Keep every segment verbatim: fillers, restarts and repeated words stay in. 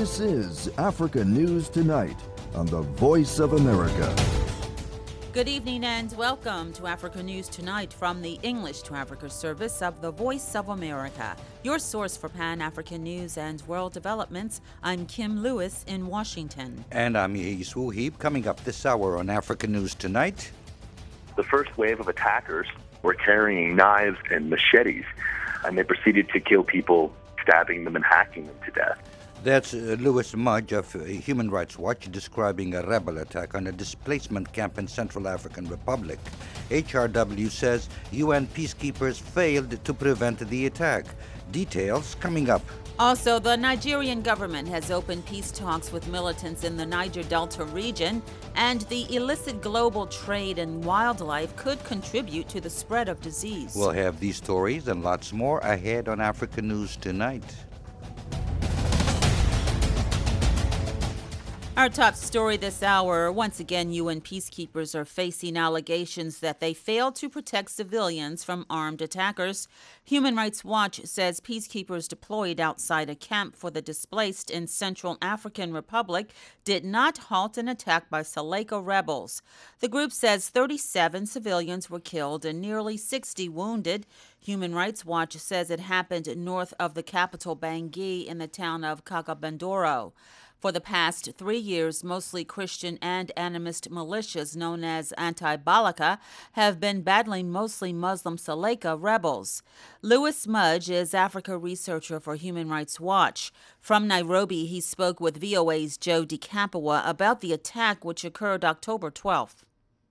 This is Africa News Tonight on the Voice of America. Good evening and welcome to Africa News Tonight from the English to Africa service of the Voice of America, your source for Pan-African news and world developments. I'm Kim Lewis in Washington. And I'm Yehis Wuhib. Coming up this hour on Africa News Tonight. The first wave of attackers were carrying knives and machetes, and they proceeded to kill people, stabbing them and hacking them to death. That's uh, Louis Mudge of uh, Human Rights Watch describing a rebel attack on a displacement camp in Central African Republic. H R W says U N peacekeepers failed to prevent the attack. Details coming up. Also, the Nigerian government has opened peace talks with militants in the Niger Delta region, and the illicit global trade in wildlife could contribute to the spread of disease. We'll have these stories and lots more ahead on Africa News Tonight. Our top story this hour, once again, U N peacekeepers are facing allegations that they failed to protect civilians from armed attackers. Human Rights Watch says peacekeepers deployed outside a camp for the displaced in Central African Republic did not halt an attack by Seleka rebels. The group says thirty-seven civilians were killed and nearly sixty wounded. Human Rights Watch says it happened north of the capital Bangui in the town of Kagabandoro. For the past three years, mostly Christian and animist militias known as Anti-Balaka have been battling mostly Muslim Seleka rebels. Louis Mudge is Africa researcher for Human Rights Watch. From Nairobi, he spoke with V O A's Joe DeCampoa about the attack which occurred October twelfth.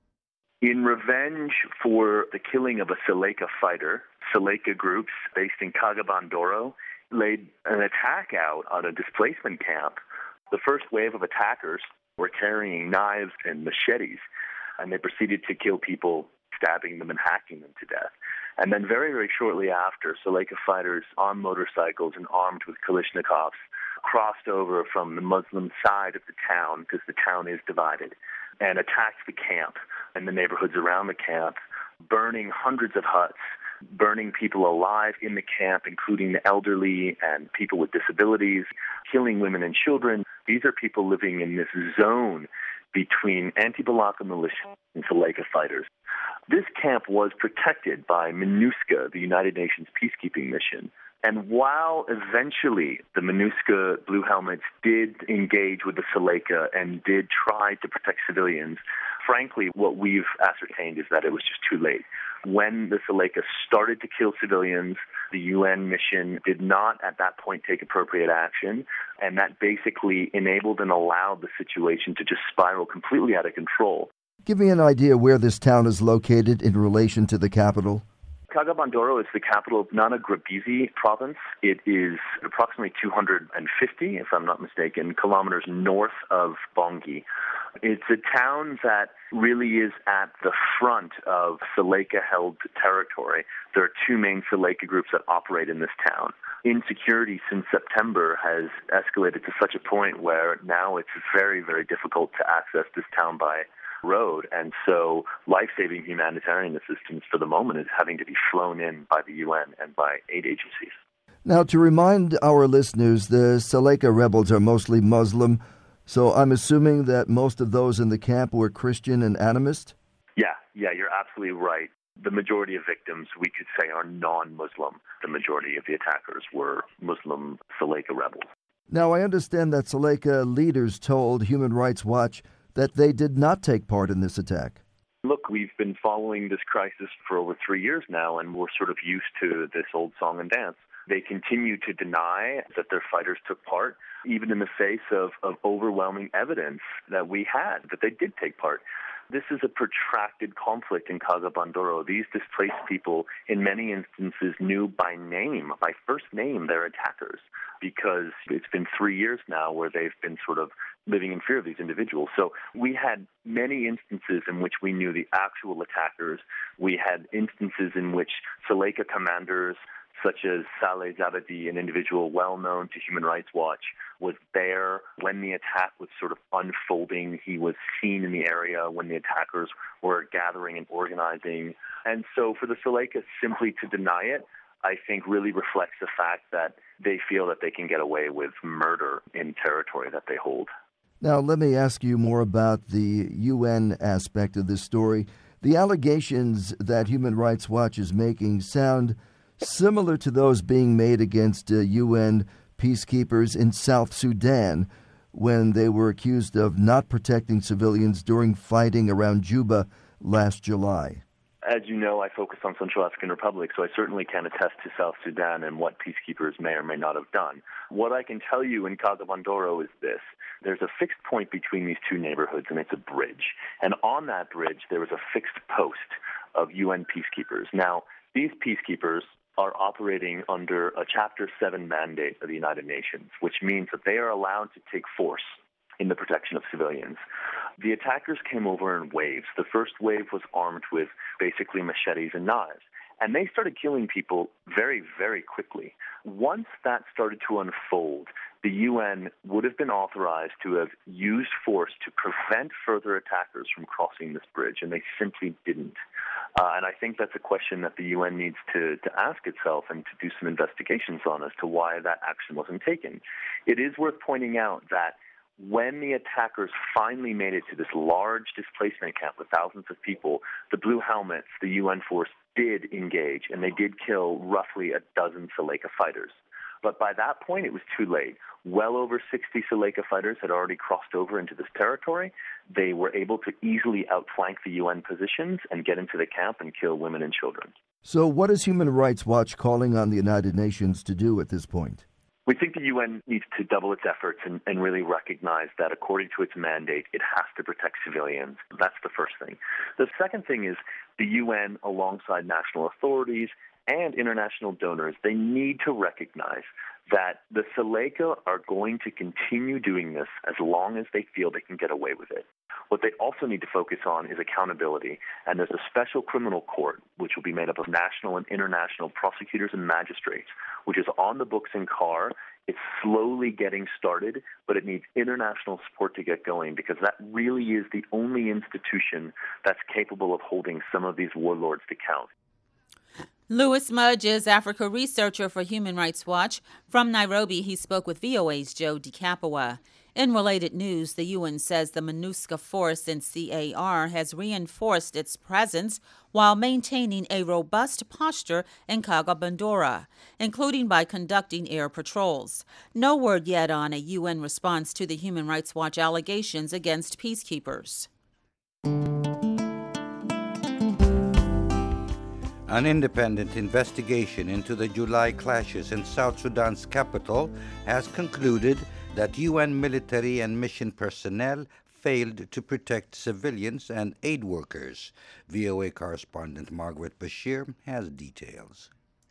In revenge for the killing of a Seleka fighter, Seleka groups based in Kagabandoro laid an attack out on a displacement camp. The first wave of attackers were carrying knives and machetes, and they proceeded to kill people, stabbing them and hacking them to death. And then very, very shortly after, Seleka fighters on motorcycles and armed with Kalashnikovs crossed over from the Muslim side of the town, because the town is divided, and attacked the camp and the neighborhoods around the camp, burning hundreds of huts, burning people alive in the camp, including the elderly and people with disabilities, killing women and children. These are people living in this zone between anti-Balaka militia and Seleka fighters. This camp was protected by MINUSCA, the United Nations peacekeeping mission. And while eventually the MINUSCA Blue Helmets did engage with the Seleka and did try to protect civilians, frankly, what we've ascertained is that it was just too late. When the Seleka started to kill civilians, the U N mission did not at that point take appropriate action, and that basically enabled and allowed the situation to just spiral completely out of control. Give me an idea where this town is located in relation to the capital. Kagabandoro is the capital of Nana Grabizi province. It is approximately two hundred fifty, if I'm not mistaken, kilometers north of Bangui. It's a town that really is at the front of Seleka-held territory. There are two main Seleka groups that operate in this town. Insecurity since September has escalated to such a point where now it's very, very difficult to access this town by road, and so life-saving humanitarian assistance for the moment is having to be flown in by the U N and by aid agencies. Now, to remind our listeners, the Seleka rebels are mostly Muslim, so I'm assuming that most of those in the camp were Christian and animist? Yeah, yeah, you're absolutely right. The majority of victims, we could say, are non-Muslim. The majority of the attackers were Muslim Seleka rebels. Now, I understand that Seleka leaders told Human Rights Watch that they did not take part in this attack. Look, we've been following this crisis for over three years now, and we're sort of used to this old song and dance. They continue to deny that their fighters took part, even in the face of, of overwhelming evidence that we had, that they did take part. This is a protracted conflict in Kagabandoro. These displaced people, in many instances, knew by name, by first name, their attackers, because it's been three years now where they've been sort of living in fear of these individuals. So we had many instances in which we knew the actual attackers. We had instances in which Seleka commanders, such as Saleh Zabadi, an individual well known to Human Rights Watch, was there when the attack was sort of unfolding. He was seen in the area when the attackers were gathering and organizing. And so for the Seleka simply to deny it, I think really reflects the fact that they feel that they can get away with murder in territory that they hold. Now, let me ask you more about the U N aspect of this story. The allegations that Human Rights Watch is making sound similar to those being made against uh, U N peacekeepers in South Sudan when they were accused of not protecting civilians during fighting around Juba last July. As you know, I focus on Central African Republic, so I certainly can attest to South Sudan and what peacekeepers may or may not have done. What I can tell you in Kagabandoro is this. There's a fixed point between these two neighborhoods, and it's a bridge. And on that bridge, there was a fixed post of U N peacekeepers. Now, these peacekeepers are operating under a Chapter seven mandate of the United Nations, which means that they are allowed to take force in the protection of civilians. The attackers came over in waves. The first wave was armed with basically machetes and knives, and they started killing people very, very quickly. Once that started to unfold, the U N would have been authorized to have used force to prevent further attackers from crossing this bridge, and they simply didn't. Uh, and I think that's a question that the U N needs to, to ask itself and to do some investigations on as to why that action wasn't taken. It is worth pointing out that when the attackers finally made it to this large displacement camp with thousands of people, the Blue Helmets, the U N force, did engage, and they did kill roughly a dozen Seleka fighters. But by that point, it was too late. Well over sixty Seleka fighters had already crossed over into this territory. They were able to easily outflank the U N positions and get into the camp and kill women and children. So what is Human Rights Watch calling on the United Nations to do at this point? We think the U N needs to double its efforts and, and really recognize that according to its mandate, it has to protect civilians. That's the first thing. The second thing is the U N, alongside national authorities and international donors, they need to recognize that the Seleka are going to continue doing this as long as they feel they can get away with it. What they also need to focus on is accountability, and there's a special criminal court which will be made up of national and international prosecutors and magistrates, which is on the books in C A R. It's slowly getting started, but it needs international support to get going because that really is the only institution that's capable of holding some of these warlords to account. Louis Mudge is Africa researcher for Human Rights Watch. From Nairobi, he spoke with V O A's Joe DeCapua. In related news, the U N says the MINUSCA force in C A R has reinforced its presence while maintaining a robust posture in Kagabandoro, including by conducting air patrols. No word yet on a U N response to the Human Rights Watch allegations against peacekeepers. An independent investigation into the July clashes in South Sudan's capital has concluded that U N military and mission personnel failed to protect civilians and aid workers. V O A correspondent Margaret Bashir has details.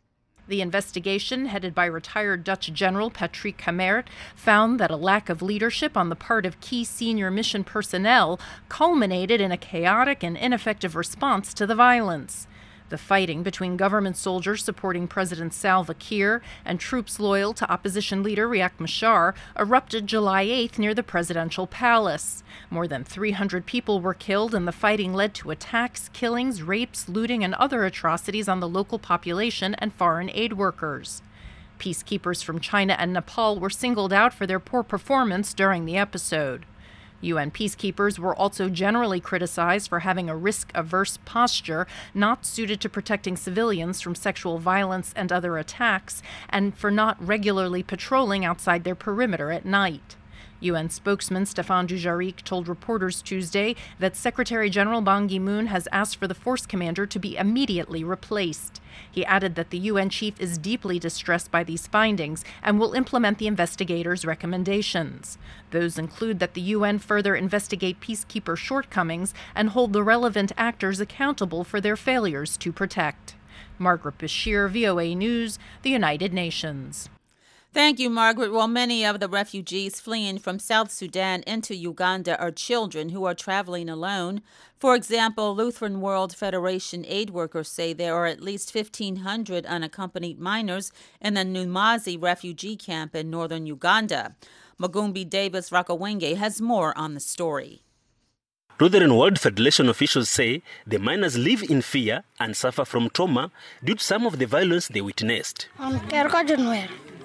The investigation, headed by retired Dutch General Patrick Kamerhe, found that a lack of leadership on the part of key senior mission personnel culminated in a chaotic and ineffective response to the violence. The fighting between government soldiers supporting President Salva Kiir and troops loyal to opposition leader Riek Machar erupted July eighth near the presidential palace. More than three hundred people were killed, and the fighting led to attacks, killings, rapes, looting, and other atrocities on the local population and foreign aid workers. Peacekeepers from China and Nepal were singled out for their poor performance during the episode. U N peacekeepers were also generally criticized for having a risk-averse posture not suited to protecting civilians from sexual violence and other attacks, and for not regularly patrolling outside their perimeter at night. U N spokesman Stéphane Dujarric told reporters Tuesday that Secretary General Ban Ki-moon has asked for the force commander to be immediately replaced. He added that the U N chief is deeply distressed by these findings and will implement the investigators' recommendations. Those include that the U N further investigate peacekeeper shortcomings and hold the relevant actors accountable for their failures to protect. Margaret Bashir, V O A News, the United Nations. Thank you, Margaret. Well, many of the refugees fleeing from South Sudan into Uganda are children who are traveling alone. For example, Lutheran World Federation aid workers say there are at least fifteen hundred unaccompanied minors in the Numazi refugee camp in northern Uganda. Magumbi Davis Rakawenge has more on the story. Lutheran World Federation officials say the minors live in fear and suffer from trauma due to some of the violence they witnessed.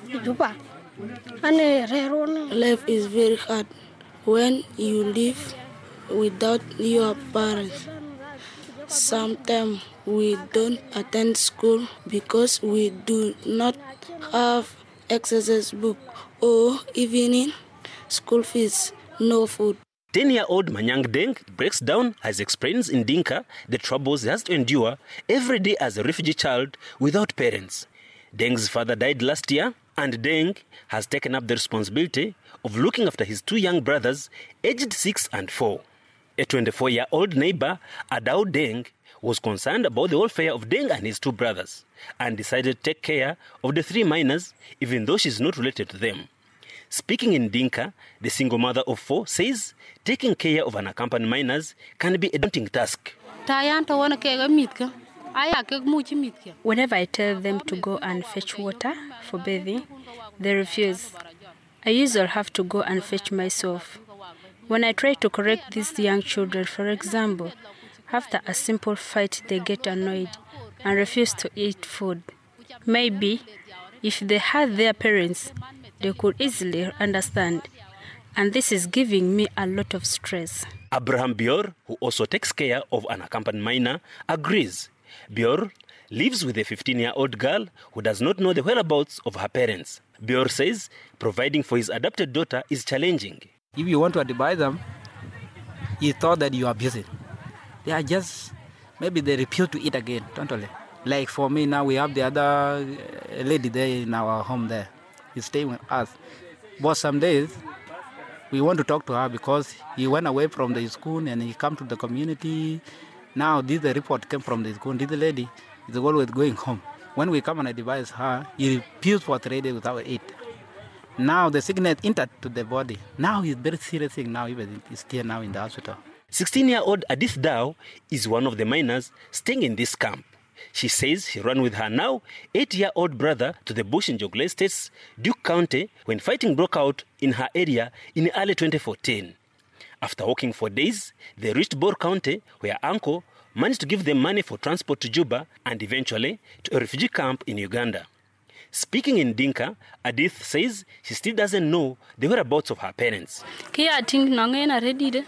Life is very hard when you live without your parents. Sometimes we don't attend school because we do not have exercise book or evening school fees, no food. ten-year-old Manyang Deng breaks down as he explains in Dinka the troubles he has to endure every day as a refugee child without parents. Deng's father died last year, and Deng has taken up the responsibility of looking after his two young brothers, aged six and four. A twenty-four-year-old neighbor, Adao Deng, was concerned about the welfare of Deng and his two brothers and decided to take care of the three minors, even though she's not related to them. Speaking in Dinka, the single mother of four says taking care of unaccompanied minors can be a daunting task. Whenever I tell them to go and fetch water for bathing, they refuse. I usually have to go and fetch myself. When I try to correct these young children, for example, after a simple fight they get annoyed and refuse to eat food. Maybe if they had their parents, they could easily understand. And this is giving me a lot of stress. Abraham Bior, who also takes care of an unaccompanied minor, agrees. Bior lives with a fifteen-year-old girl who does not know the whereabouts of her parents. Bior says providing for his adopted daughter is challenging. If you want to advise them, you thought that you are busy. They are just, maybe they refuse to eat again, totally. Like for me now, we have the other lady there in our home there. He's staying with us. But some days, we want to talk to her because he went away from the school and he come to the community. Now this the report came from the school. This lady is always going home. When we come and advise her, he refuses for three days without eat. Now the sickness entered to the body. Now it's very serious thing now, even he's still now in the hospital. sixteen-year-old Adith Dao is one of the minors staying in this camp. She says she ran with her now eight-year-old brother to the bush in Jonglei State's Duke County when fighting broke out in her area in early twenty fourteen. After walking for days, they reached Bor County, where uncle managed to give them money for transport to Juba and eventually to a refugee camp in Uganda. Speaking in Dinka, Adith says she still doesn't know the whereabouts of her parents. It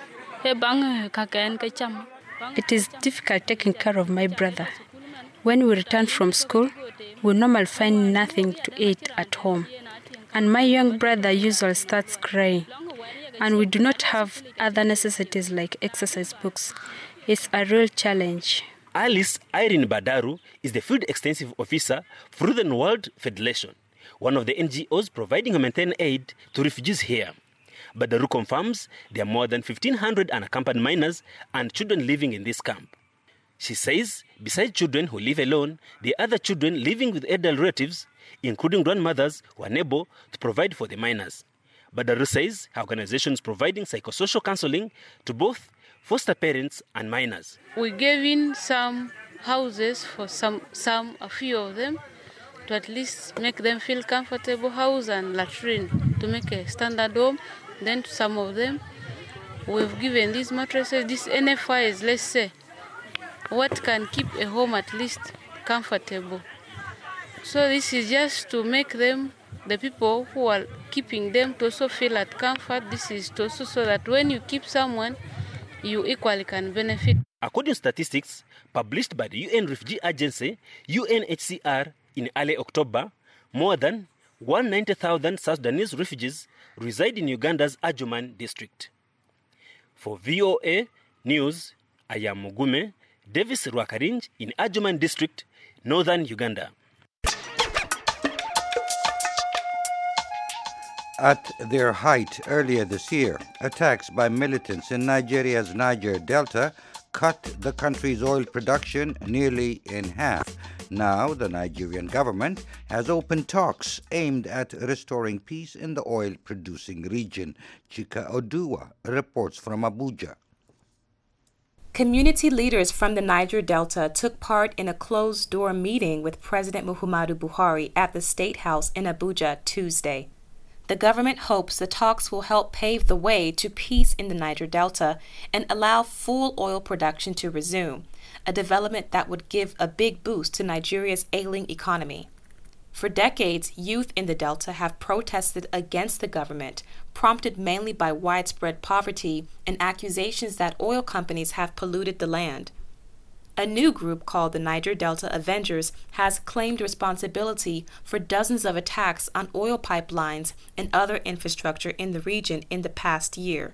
is difficult taking care of my brother. When we return from school, we normally find nothing to eat at home. And my young brother usually starts crying. And we do not have other necessities like exercise books. It's a real challenge. Alice Irene Badaru is the Field Extensive Officer for the World Federation, one of the N G Os providing humanitarian aid to refugees here. Badaru confirms there are more than fifteen hundred unaccompanied minors and children living in this camp. She says, besides children who live alone, the other children living with elderly relatives, including grandmothers who are unable to provide for the minors. Badaru says her organization is providing psychosocial counseling to both foster parents and minors. We gave in some houses for some, some, a few of them, to at least make them feel comfortable, house and latrine, to make a standard home. Then to some of them, we've given these mattresses, these N F Is, let's say, what can keep a home at least comfortable. So this is just to make them, the people who are keeping them, to also feel at comfort. This is to also so that when you keep someone, you equally can benefit. According to statistics published by the U N Refugee Agency, U N H C R, in early October, more than one hundred ninety thousand South Sudanese refugees reside in Uganda's Ajuman district. For V O A News, I am Mugume Davis Rwakarinj in Ajuman district, northern Uganda. At their height earlier this year, attacks by militants in Nigeria's Niger Delta cut the country's oil production nearly in half. Now, the Nigerian government has opened talks aimed at restoring peace in the oil-producing region. Chika Oduwa reports from Abuja. Community leaders from the Niger Delta took part in a closed-door meeting with President Muhammadu Buhari at the State House in Abuja Tuesday. The government hopes the talks will help pave the way to peace in the Niger Delta and allow full oil production to resume, a development that would give a big boost to Nigeria's ailing economy. For decades, youth in the Delta have protested against the government, prompted mainly by widespread poverty and accusations that oil companies have polluted the land. A new group called the Niger Delta Avengers has claimed responsibility for dozens of attacks on oil pipelines and other infrastructure in the region in the past year.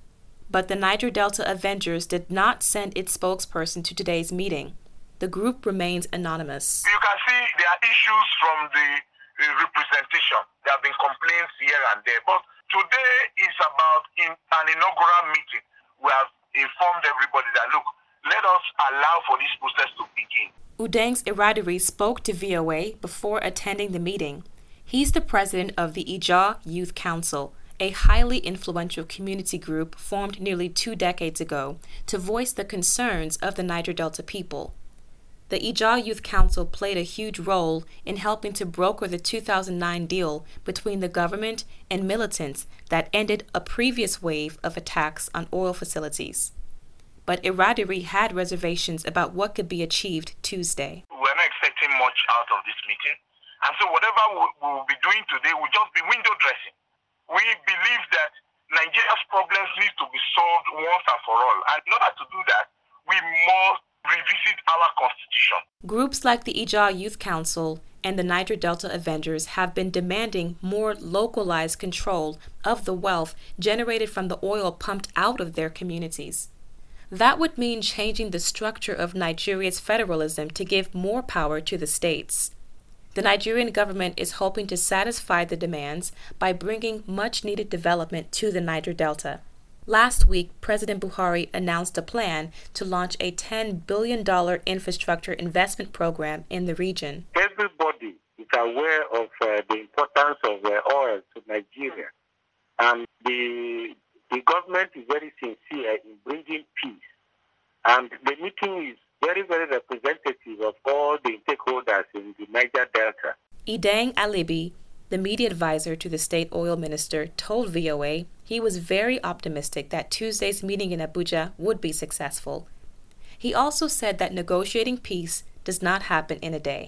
But the Niger Delta Avengers did not send its spokesperson to today's meeting. The group remains anonymous. You can see there are issues from the uh, representation. There have been complaints here and there. But today is about in an inaugural meeting. We have informed everybody that, look, let us allow for this process to begin. Udengs Iradiri spoke to V O A before attending the meeting. He's the president of the Ija Youth Council, a highly influential community group formed nearly two decades ago to voice the concerns of the Niger Delta people. The Ija Youth Council played a huge role in helping to broker the two thousand nine deal between the government and militants that ended a previous wave of attacks on oil facilities. But Iradiri had reservations about what could be achieved Tuesday. We're not expecting much out of this meeting. And so whatever we will be doing today will just be window dressing. We believe that Nigeria's problems need to be solved once and for all. And in order to do that, we must revisit our constitution. Groups like the Ija Youth Council and the Niger Delta Avengers have been demanding more localized control of the wealth generated from the oil pumped out of their communities. That would mean changing the structure of Nigeria's federalism to give more power to the states. The Nigerian government is hoping to satisfy the demands by bringing much-needed development to the Niger Delta. Last week, President Buhari announced a plan to launch a ten billion dollars infrastructure investment program in the region. Everybody is aware of uh, the importance of uh, oil to Nigeria, and the The government is very sincere in bringing peace, and the meeting is very, very representative of all the stakeholders in the Niger Delta. Idang Alibi, the media advisor to the state oil minister, told V O A he was very optimistic that Tuesday's meeting in Abuja would be successful. He also said that negotiating peace does not happen in a day.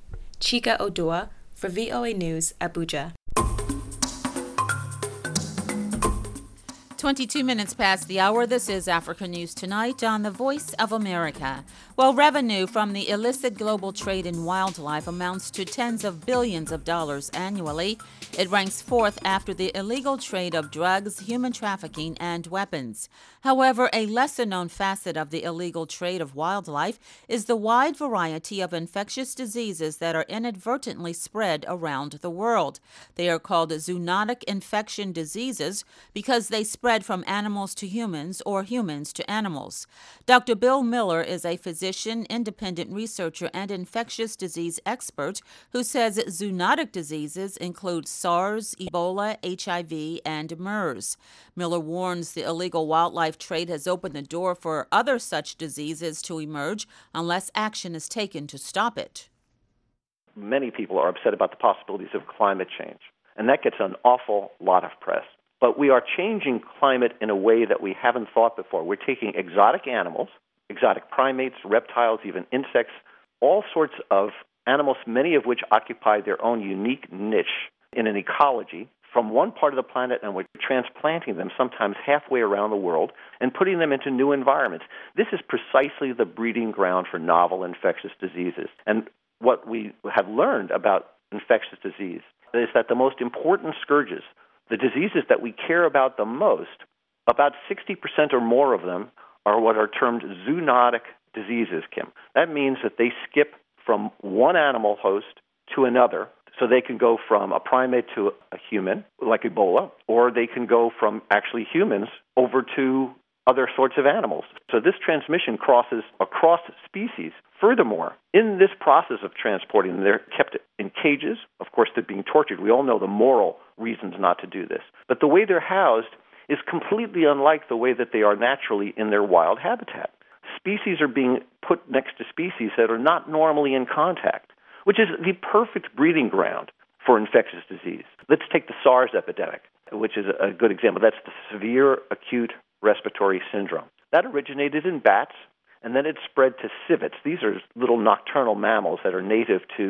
Chika Odua for V O A News, Abuja. twenty-two minutes past the hour. This is Africa News Tonight on the Voice of America. Well, revenue from the illicit global trade in wildlife amounts to tens of billions of dollars annually. It ranks fourth after the illegal trade of drugs, human trafficking, and weapons. However, a lesser-known facet of the illegal trade of wildlife is the wide variety of infectious diseases that are inadvertently spread around the world. They are called zoonotic infection diseases because they spread Spread from animals to humans or humans to animals. Doctor Bill Miller is a physician, independent researcher, and infectious disease expert who says zoonotic diseases include SARS, Ebola, H I V, and MERS. Miller warns the illegal wildlife trade has opened the door for other such diseases to emerge unless action is taken to stop it. Many people are upset about the possibilities of climate change, and that gets an awful lot of press. But we are changing climate in a way that we haven't thought before. We're taking exotic animals, exotic primates, reptiles, even insects, all sorts of animals, many of which occupy their own unique niche in an ecology from one part of the planet, and we're transplanting them sometimes halfway around the world and putting them into new environments. This is precisely the breeding ground for novel infectious diseases. And what we have learned about infectious disease is that the most important scourges, the diseases that we care about the most, about sixty percent or more of them are what are termed zoonotic diseases, Kim. That means that they skip from one animal host to another. So they can go from a primate to a human, like Ebola, or they can go from actually humans over to other sorts of animals. So this transmission crosses across species. Furthermore, in this process of transporting them, they're kept in cages. Of course, they're being tortured. We all know the moral reasons not to do this. But the way they're housed is completely unlike the way that they are naturally in their wild habitat. Species are being put next to species that are not normally in contact, which is the perfect breeding ground for infectious disease. Let's take the SARS epidemic, which is a good example. That's the severe acute respiratory syndrome. That originated in bats, and then it spread to civets. These are little nocturnal mammals that are native to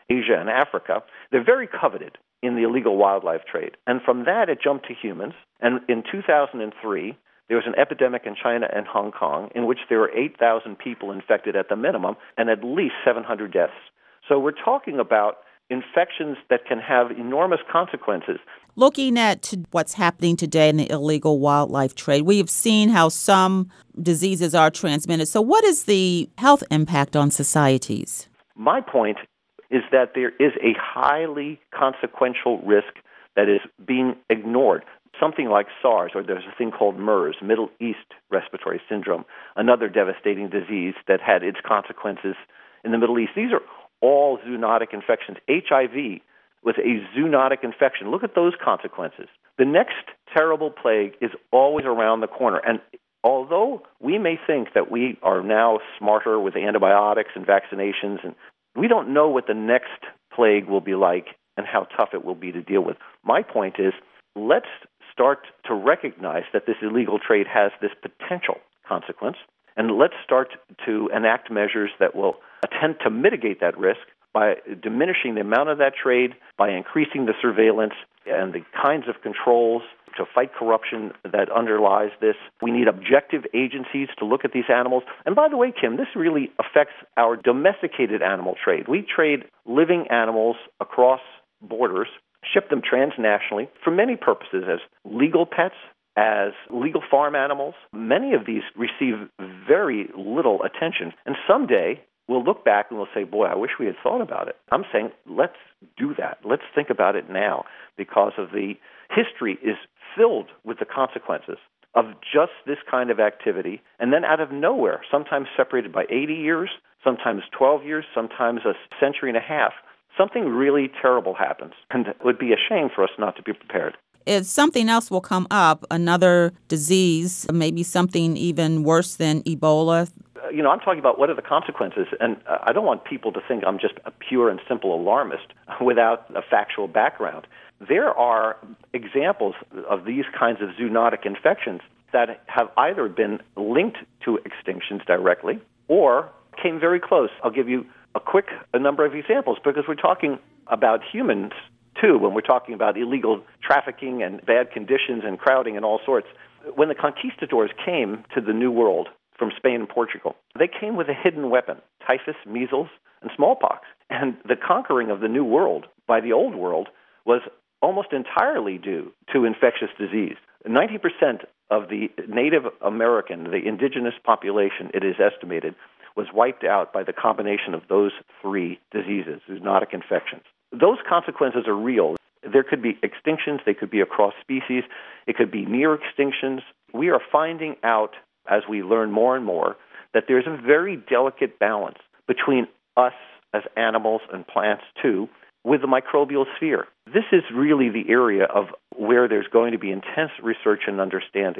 Asia and Africa, they're very coveted in the illegal wildlife trade. And from that, it jumped to humans. And in two thousand three, there was an epidemic in China and Hong Kong in which there were eight thousand people infected at the minimum and at least seven hundred deaths. So we're talking about infections that can have enormous consequences. Looking at what's happening today in the illegal wildlife trade, we have seen how some diseases are transmitted. So what is the health impact on societies? My point is that there is a highly consequential risk that is being ignored. Something like SARS, or there's a thing called MERS, Middle East Respiratory Syndrome, another devastating disease that had its consequences in the Middle East. These are all zoonotic infections. H I V was a zoonotic infection. Look at those consequences. The next terrible plague is always around the corner. And although we may think that we are now smarter with antibiotics and vaccinations, and we don't know what the next plague will be like and how tough it will be to deal with. My point is, let's start to recognize that this illegal trade has this potential consequence, and let's start to enact measures that will attempt to mitigate that risk by diminishing the amount of that trade, by increasing the surveillance and the kinds of controls to fight corruption that underlies this. We need objective agencies to look at these animals. And by the way, Kim, this really affects our domesticated animal trade. We trade living animals across borders, ship them transnationally for many purposes, as legal pets, as legal farm animals. Many of these receive very little attention. And someday we'll look back and we'll say, boy, I wish we had thought about it. I'm saying let's do that. Let's think about it now, because of the history is filled with the consequences of just this kind of activity. And then out of nowhere, sometimes separated by eighty years, sometimes twelve years, sometimes a century and a half, something really terrible happens. And it would be a shame for us not to be prepared. If something else will come up, another disease, maybe something even worse than Ebola. You know, I'm talking about what are the consequences, and I don't want people to think I'm just a pure and simple alarmist without a factual background. There are examples of these kinds of zoonotic infections that have either been linked to extinctions directly or came very close. I'll give you a quick a number of examples, because we're talking about humans too when we're talking about illegal trafficking and bad conditions and crowding and all sorts. When the conquistadors came to the New World from Spain and Portugal, they came with a hidden weapon: typhus, measles, and smallpox. And the conquering of the New World by the Old World was almost entirely due to infectious disease. ninety percent of the Native American, the indigenous population, it is estimated, was wiped out by the combination of those three diseases, zoonotic infections. Those consequences are real. There could be extinctions. They could be across species. It could be near extinctions. We are finding out, as we learn more and more, that there's a very delicate balance between us as animals and plants, too, with the microbial sphere. This is really the area of where there's going to be intense research and understanding.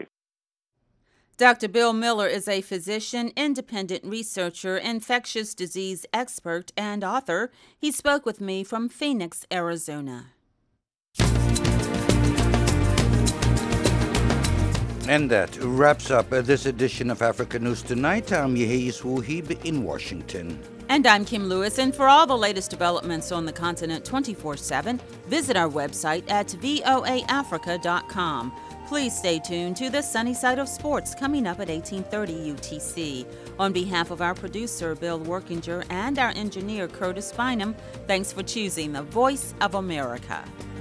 Doctor Bill Miller is a physician, independent researcher, infectious disease expert, and author. He spoke with me from Phoenix, Arizona. And that wraps up this edition of Africa News Tonight. I'm Yehis Wuhib in Washington. And I'm Kim Lewis. And for all the latest developments on the continent twenty-four seven, visit our website at voa africa dot com. Please stay tuned to the Sunny Side of Sports coming up at eighteen thirty U T C. On behalf of our producer, Bill Workinger, and our engineer, Curtis Bynum, thanks for choosing the Voice of America.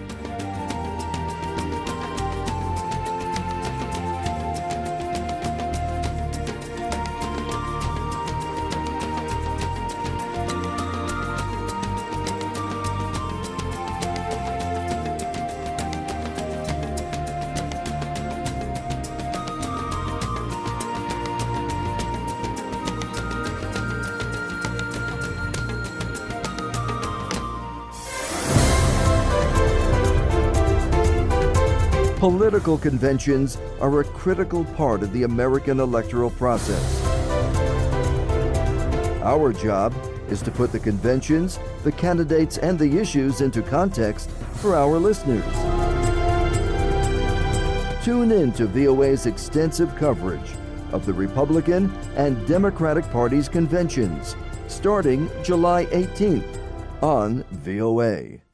Political conventions are a critical part of the American electoral process. Our job is to put the conventions, the candidates, and the issues into context for our listeners. Tune in to V O A's extensive coverage of the Republican and Democratic Party's conventions, starting July eighteenth. on V O A.